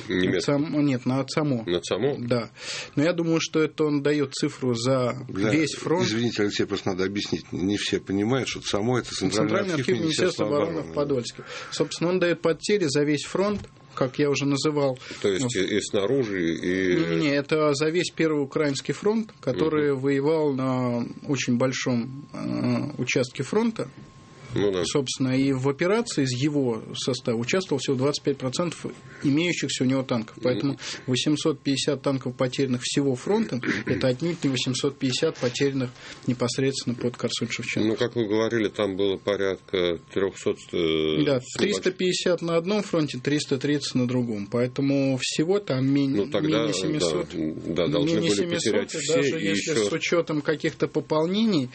Speaker 4: ЦАМО.
Speaker 3: На ЦАМО?
Speaker 4: Да. Но я думаю, что это он дает цифру за весь фронт.
Speaker 2: Извините, Алексей, просто надо объяснить. Не все понимают, что ЦАМО – это Центральный архив Министерства обороны в
Speaker 4: Подольске. Собственно, он дает потери за весь фронт, как я уже называл.
Speaker 3: То есть и снаружи, и...
Speaker 4: Не, это за весь Первый Украинский фронт, который воевал на очень большом участке фронта.
Speaker 3: Ну, да.
Speaker 4: Собственно, и в операции из его состава участвовало всего 25% имеющихся у него танков. Поэтому 850 танков, потерянных всего фронта, это отнюдь не 850 потерянных непосредственно под Корсунь-Шевченко.
Speaker 3: Ну, как вы говорили, там было порядка 300...
Speaker 4: Да, 350 на одном фронте, 330 на другом. Поэтому всего там менее 700.
Speaker 3: Да, должны были
Speaker 4: 700,
Speaker 3: потерять все.
Speaker 4: Даже если еще... с учетом каких-то пополнений,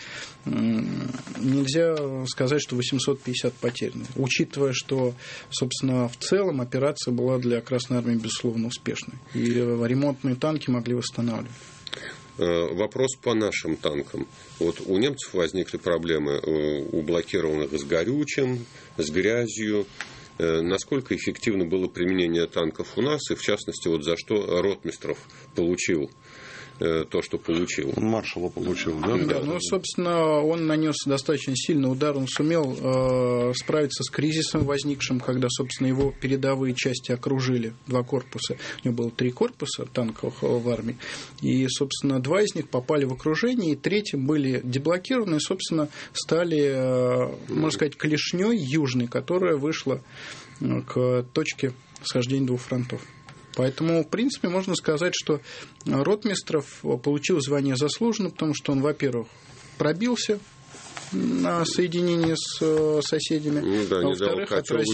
Speaker 4: нельзя сказать, что 850 потеряны. Учитывая, что, собственно, в целом операция была для Красной Армии, безусловно, успешной. И ремонтные танки могли восстанавливать.
Speaker 3: Вопрос по нашим танкам. Вот у немцев возникли проблемы у блокированных с горючим, с грязью. Насколько эффективно было применение танков у нас, и в частности, вот за что Ротмистров получил то, что получил.
Speaker 2: Он маршала получил, да?
Speaker 4: Да, ну, собственно, он нанес достаточно сильный удар, он сумел справиться с кризисом возникшим, когда, собственно, его передовые части окружили, 2 корпуса. У него было 3 корпуса танковых в армии, и, собственно, 2 из них попали в окружение, и 3 были деблокированы, и, собственно, стали, можно сказать, клешней южной, которая вышла к точке схождения 2 фронтов. Поэтому, в принципе, можно сказать, что Ротмистров получил звание заслуженно, потому что он, во-первых, пробился на соединение с соседями, а во-вторых,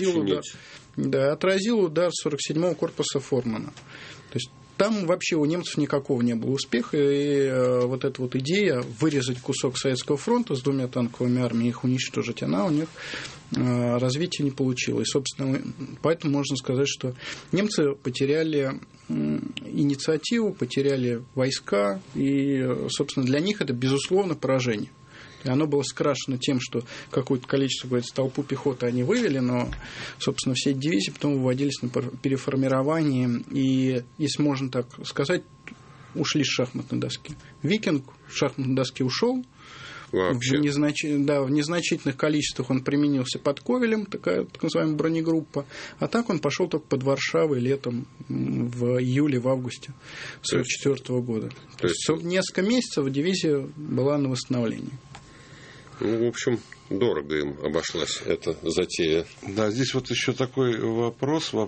Speaker 4: отразил удар 47-го корпуса Формана. То есть там вообще у немцев никакого не было успеха, и вот эта вот идея вырезать кусок Советского фронта с 2 танковыми армиями, их уничтожить, она у них развития не получила. И, собственно, поэтому можно сказать, что немцы потеряли инициативу, потеряли войска, и, собственно, для них это, безусловно, поражение. И оно было скрашено тем, что какое-то количество, говорится, толпу пехоты они вывели, но, собственно, все дивизии потом выводились на переформирование, и, если можно так сказать, ушли с шахматной доски. Викинг с шахматной доски ушел. В незначительных количествах он применился под Ковелем, такая так называемая бронегруппа, а так он пошел только под Варшавой летом, в июле, в августе 1944 года. То есть несколько месяцев дивизия была на восстановлении.
Speaker 3: Ну, в общем, дорого им обошлась эта затея.
Speaker 2: Да, здесь вот еще такой вопрос. Ой,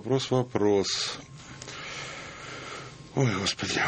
Speaker 2: Господи.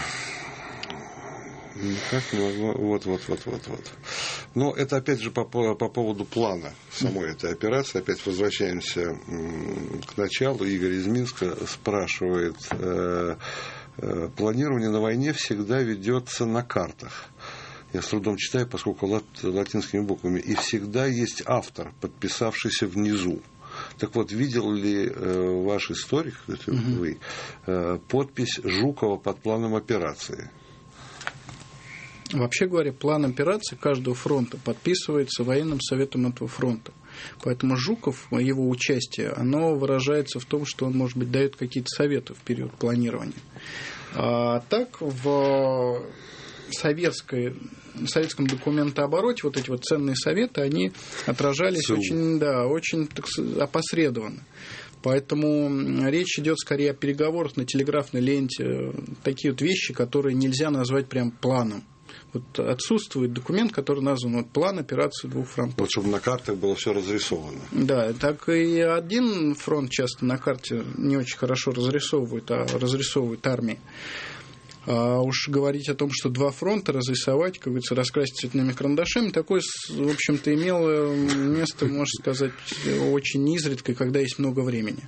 Speaker 2: Никак не могу. Вот. Но это опять же по поводу плана самой этой операции. Опять возвращаемся к началу. Игорь из Минска спрашивает. Планирование на войне всегда ведется на картах. Я с трудом читаю, поскольку латинскими буквами. И всегда есть автор, подписавшийся внизу. Так вот, видел ли ваш историк, это вы, подпись Жукова под планом операции?
Speaker 4: Вообще говоря, план операции каждого фронта подписывается военным советом этого фронта. Поэтому Жуков, его участие, оно выражается в том, что он, может быть, дает какие-то советы в период планирования. А так в советском документообороте вот эти вот ценные советы, они отражались очень так, опосредованно. Поэтому речь идет скорее о переговорах на телеграфной ленте, такие вот вещи, которые нельзя назвать прям планом. Вот отсутствует документ, который назван план операции 2 фронтов.
Speaker 2: Вот чтобы на картах было все разрисовано.
Speaker 4: Да, так и один фронт часто на карте не очень хорошо разрисовывают, а разрисовывают армии. А уж говорить о том, что два фронта разрисовать, как говорится, раскрасить цветными карандашами, такое, в общем-то, имело место, можно сказать, очень изредка, когда есть много времени.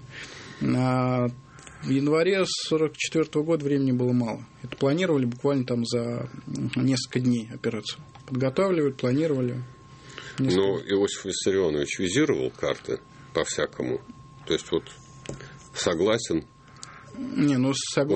Speaker 4: В январе 1944 года времени было мало. Это планировали буквально там за несколько дней операцию. Подготавливали, планировали.
Speaker 3: Но Иосиф Виссарионович визировал карты по-всякому. То есть вот согласен.
Speaker 4: Не, ну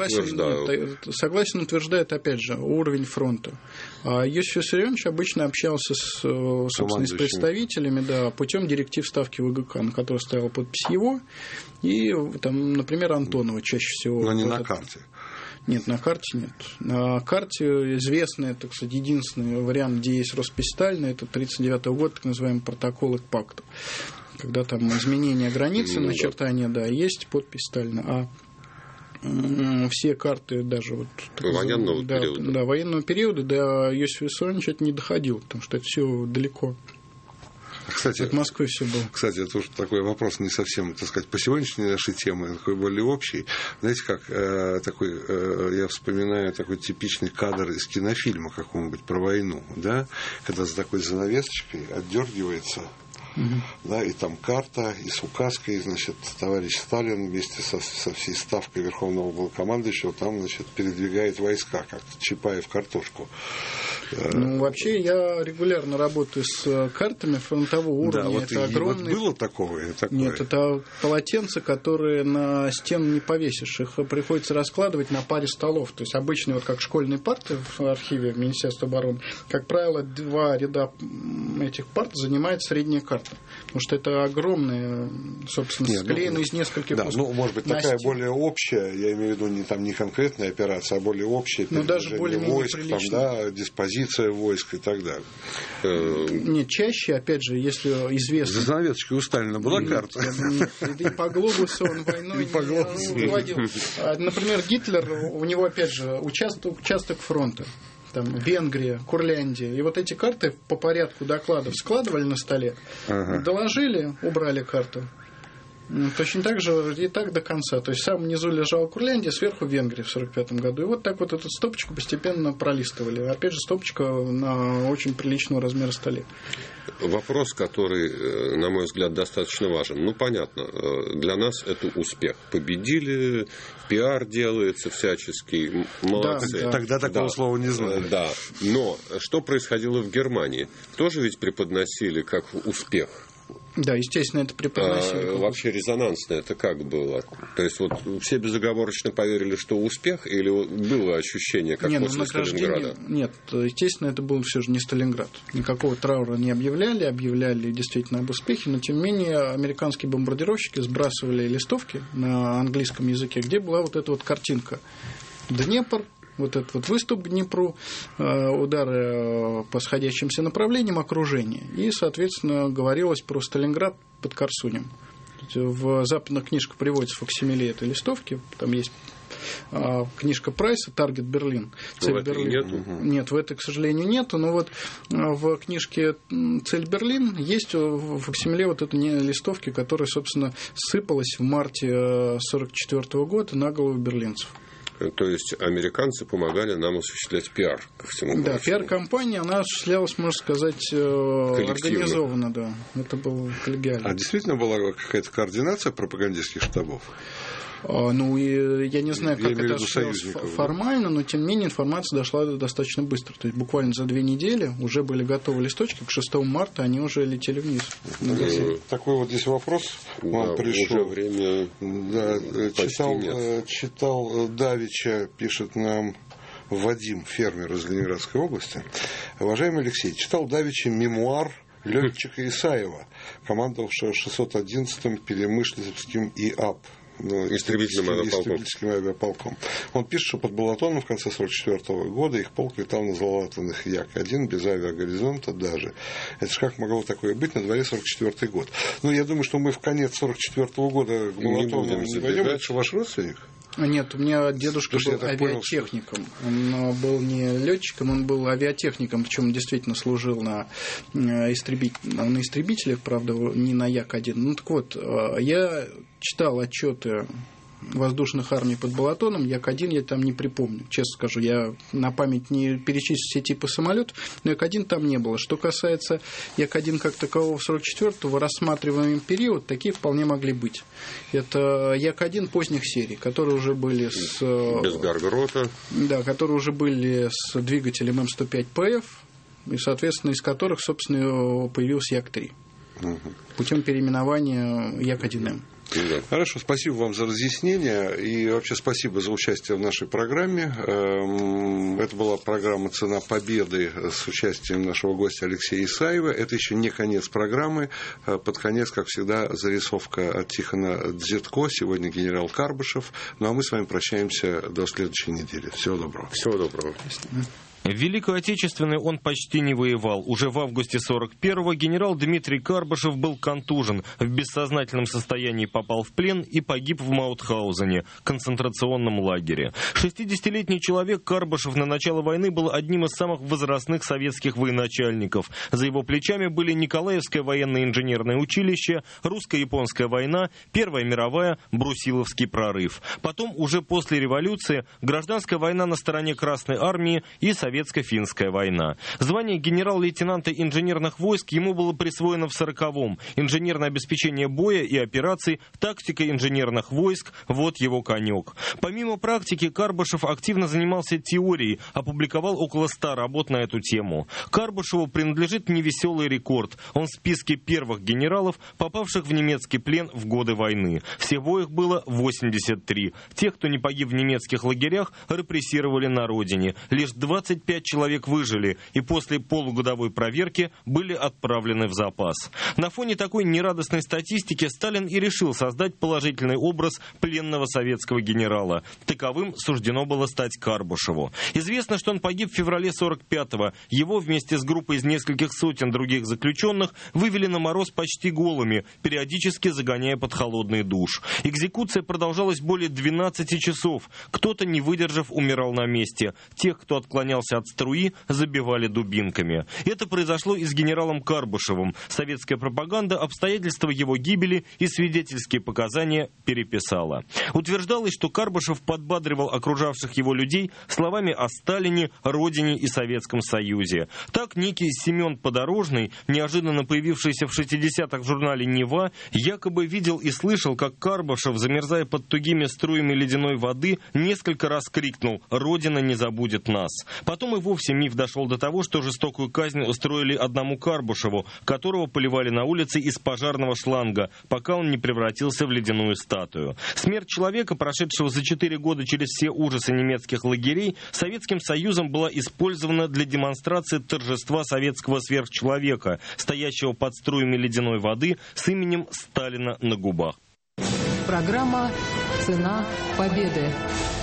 Speaker 4: согласен утверждает, опять же, уровень фронта. А Иосиф Виссарионович обычно общался собственно, с представителями, да, путем директив ставки ВГК, на которой стояла подпись его, и, там, например, Антонова чаще всего.
Speaker 2: Но не на карте.
Speaker 4: Нет, на карте нет. На карте известный, так сказать, единственный вариант, где есть роспись Сталина, это 1939 год, так называемый протокол к пакту. Когда там изменение границы, начертание, да, есть подпись Сталина. А все карты даже вот
Speaker 3: военного периода.
Speaker 4: Да, военного периода до Иосифа Виссарионовича это не доходило, потому что это все далеко.
Speaker 2: Кстати,
Speaker 4: от Москвы все было.
Speaker 2: Кстати, это уже такой вопрос не совсем, так сказать, по сегодняшней нашей теме, такой более общий. Знаете, как я вспоминаю такой типичный кадр из кинофильма какого-нибудь про войну, да, когда за такой занавесочкой отдергивается. Да, и там карта, и с указкой, значит, товарищ Сталин вместе со всей ставкой Верховного Главнокомандующего там, значит, передвигает войска, как Чапаев картошку.
Speaker 4: Ну, вообще, я регулярно работаю с картами фронтового уровня.
Speaker 2: Да, вот
Speaker 4: это огромные...
Speaker 2: Вот было такое?
Speaker 4: Нет, это полотенца, которые на стену не повесишь. Их приходится раскладывать на паре столов. То есть, обычные, вот как школьные парты в архиве Министерства обороны, как правило, 2 ряда этих парт занимает средняя карта. Потому что это огромные, собственно, склеенные из нескольких
Speaker 2: кусков. Ну, может быть, такая более общая, я имею в виду не конкретная операция, а более общая,
Speaker 4: даже более-менее
Speaker 2: войск, там, да, диспозиция войск и так далее.
Speaker 4: Нет, чаще, опять же, если известно...
Speaker 2: За занавесочкой у Сталина была карта?
Speaker 4: Нет, и по глобусу он войной не выводил. Например, Гитлер, у него, опять же, участок фронта. Там, Венгрия, Курляндия. И вот эти карты по порядку докладов складывали на столе, доложили, убрали карту. Точно так же и так до конца. То есть в самом внизу лежала Курляндия, сверху Венгрия в 1945 году. И вот так вот эту стопочку постепенно пролистывали. Опять же, стопочка на очень приличного размера столе.
Speaker 3: Вопрос, который, на мой взгляд, достаточно важен. Ну, понятно, для нас это успех. Победили, пиар делается всяческий, молодцы.
Speaker 2: Да. Тогда такого слова не знали.
Speaker 3: Да, но что происходило в Германии? Тоже ведь преподносили как успех.
Speaker 4: Да, естественно, это преподносили.
Speaker 3: Вообще резонансно это как было? То есть вот все безоговорочно поверили, что успех, или было ощущение, как после Сталинграда?
Speaker 4: Нет, естественно, это был все же не Сталинград. Никакого траура не объявляли действительно об успехе, но тем не менее американские бомбардировщики сбрасывали листовки на английском языке, где была вот эта вот картинка. Днепр, вот этот вот выступ к Днепру, удары по сходящимся направлениям, окружение. И, соответственно, говорилось про Сталинград под Корсунем. В западных книжках приводится факсимиле этой листовки. Там есть книжка Прайса «Таргет Берлин».
Speaker 3: Цель Берлин. Нету?
Speaker 4: Нет, в этой, к сожалению, нету. Но вот в книжке «Цель Берлин» есть в факсимиле вот этой листовки, которая, собственно, сыпалась в марте 1944 года на голову берлинцев.
Speaker 3: То есть американцы помогали нам осуществлять пиар, ко всему прочему.
Speaker 4: Да, пиар-компания, она осуществлялась, можно сказать, организованно, да. Это было коллегиально.
Speaker 2: А действительно была какая-то координация пропагандистских штабов?
Speaker 4: Ну, и я не знаю, как это осуществлялось формально, но, тем не менее, информация дошла достаточно быстро. То есть, буквально за 2 недели уже были готовы листочки, к 6 марта они уже летели вниз.
Speaker 2: Такой вот здесь вопрос вам пришел.
Speaker 3: Уже время
Speaker 2: читал давеча, пишет нам Вадим, фермер из Ленинградской области. Уважаемый Алексей, читал давеча мемуар летчика Исаева, командовавшего 611-м Перемышльским ИАП. Истребительным авиаполком. Он пишет, что под Балатоном в конце 1944 года их полк летал на залатанных Як-1 без авиагоризонта даже. Это же как могло такое быть на дворе 1944 год? Ну, я думаю, что мы в конец 1944 года к Балатону не пойдем. Это что, ваш родственник?
Speaker 4: Нет, у меня дедушка был авиатехником. Он был не летчиком, он был авиатехником, причем действительно служил на истребителях, правда, не на Як-1. Ну так вот, я читал отчеты воздушных армий под Балатоном. Як-1 я там не припомню. Честно скажу, я на память не перечислю все типы самолетов, но Як-1 там не было. Что касается Як-1 как такового 44-го, рассматриваемый период, такие вполне могли быть. Это Як-1 поздних серий, которые уже были с... Без
Speaker 3: Гаргрота.
Speaker 4: Да, которые уже были с двигателем М105ПФ, и, соответственно, из которых, собственно, появился Як-3. Путем переименования Як-1М.
Speaker 2: Хорошо, спасибо вам за разъяснение и вообще спасибо за участие в нашей программе. Это была программа «Цена победы» с участием нашего гостя Алексея Исаева. Это еще не конец программы. Под конец, как всегда, зарисовка от Тихона Дзетко. Сегодня генерал Карбышев. Ну а мы с вами прощаемся до следующей недели. Всего доброго.
Speaker 3: Всего доброго.
Speaker 5: В Великую Отечественную он почти не воевал. Уже в августе 41-го генерал Дмитрий Карбышев был контужен, в бессознательном состоянии попал в плен и погиб в Маутхаузене, концентрационном лагере. 60-летний человек Карбышев на начало войны был одним из самых возрастных советских военачальников. За его плечами были Николаевское военно-инженерное училище, русско-японская война, Первая мировая, Брусиловский прорыв. Потом, уже после революции, гражданская война на стороне Красной армии и Советско-финская война. Звание генерал-лейтенанта инженерных войск ему было присвоено в 40-м. Инженерное обеспечение боя и операций, тактика инженерных войск – вот его конек. Помимо практики, Карбышев активно занимался теорией, опубликовал около 100 работ на эту тему. Карбышеву принадлежит невеселый рекорд. Он в списке первых генералов, попавших в немецкий плен в годы войны. Всего их было 83. Тех, кто не погиб в немецких лагерях, репрессировали на родине. Лишь 25 человек выжили и после полугодовой проверки были отправлены в запас. На фоне такой нерадостной статистики Сталин и решил создать положительный образ пленного советского генерала. Таковым суждено было стать Карбышеву. Известно, что он погиб в феврале 45-го. Его вместе с группой из нескольких сотен других заключенных вывели на мороз почти голыми, периодически загоняя под холодный душ. Экзекуция продолжалась более 12 часов. Кто-то, не выдержав, умирал на месте. Тех, кто отклонялся от струи, забивали дубинками. Это произошло и с генералом Карбышевым. Советская пропаганда обстоятельства его гибели и свидетельские показания переписала. Утверждалось, что Карбышев подбадривал окружавших его людей словами о Сталине, Родине и Советском Союзе. Так некий Семен Подорожный, неожиданно появившийся в 60-х в журнале «Нева», якобы видел и слышал, как Карбышев, замерзая под тугими струями ледяной воды, несколько раз крикнул «Родина не забудет нас». Потом и вовсе миф дошел до того, что жестокую казнь устроили одному Карбышеву, которого поливали на улице из пожарного шланга, пока он не превратился в ледяную статую. Смерть человека, прошедшего за 4 года через все ужасы немецких лагерей, Советским Союзом была использована для демонстрации торжества советского сверхчеловека, стоящего под струями ледяной воды с именем Сталина на губах.
Speaker 1: Программа «Цена победы».